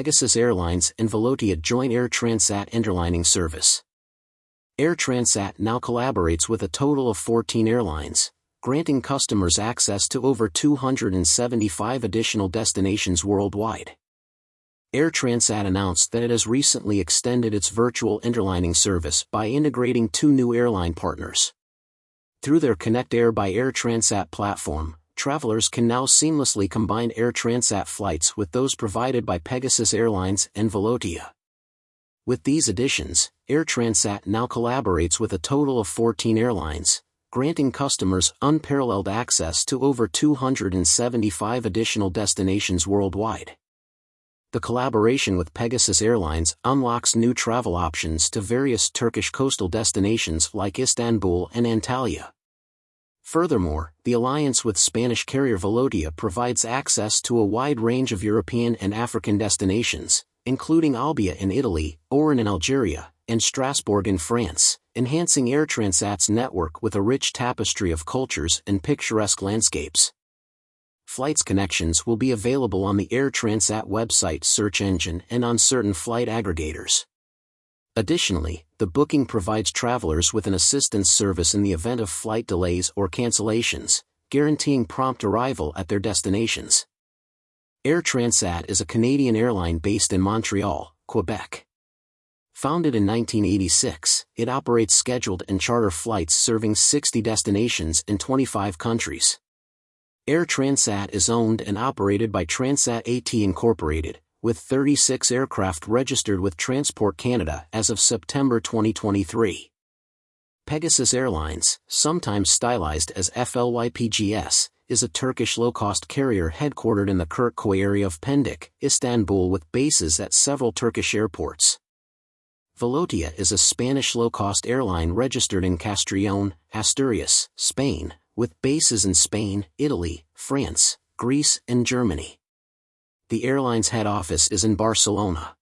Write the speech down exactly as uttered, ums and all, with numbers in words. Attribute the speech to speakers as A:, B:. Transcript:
A: Pegasus Airlines and Volotea joint Air Transat interlining service. Air Transat now collaborates with a total of fourteen airlines, granting customers access to over two hundred seventy-five additional destinations worldwide. Air Transat announced that it has recently extended its virtual interlining service by integrating two new airline partners. Through their Connect Air by Air Transat platform, travelers can now seamlessly combine Air Transat flights with those provided by Pegasus Airlines and Volotea. With these additions, Air Transat now collaborates with a total of fourteen airlines, granting customers unparalleled access to over two hundred seventy-five additional destinations worldwide. The collaboration with Pegasus Airlines unlocks new travel options to various Turkish coastal destinations like Istanbul and Antalya. Furthermore, the alliance with Spanish carrier Volotea provides access to a wide range of European and African destinations, including Alba in Italy, Oran in Algeria, and Strasbourg in France, enhancing Air Transat's network with a rich tapestry of cultures and picturesque landscapes. Flights connections will be available on the Air Transat website search engine and on certain flight aggregators. Additionally, the booking provides travelers with an assistance service in the event of flight delays or cancellations, guaranteeing prompt arrival at their destinations. Air Transat is a Canadian airline based in Montreal, Quebec. Founded in nineteen eighty-six, it operates scheduled and charter flights serving sixty destinations in twenty-five countries. Air Transat is owned and operated by Transat A T Incorporated, with thirty-six aircraft registered with Transport Canada as of September twenty twenty-three. Pegasus Airlines, sometimes stylized as F L Y P G S, is a Turkish low-cost carrier headquartered in the Kırkköy area of Pendik, Istanbul with bases at several Turkish airports. Volotea is a Spanish low-cost airline registered in Castellón, Asturias, Spain, with bases in Spain, Italy, France, Greece, and Germany. The airline's head office is in Barcelona.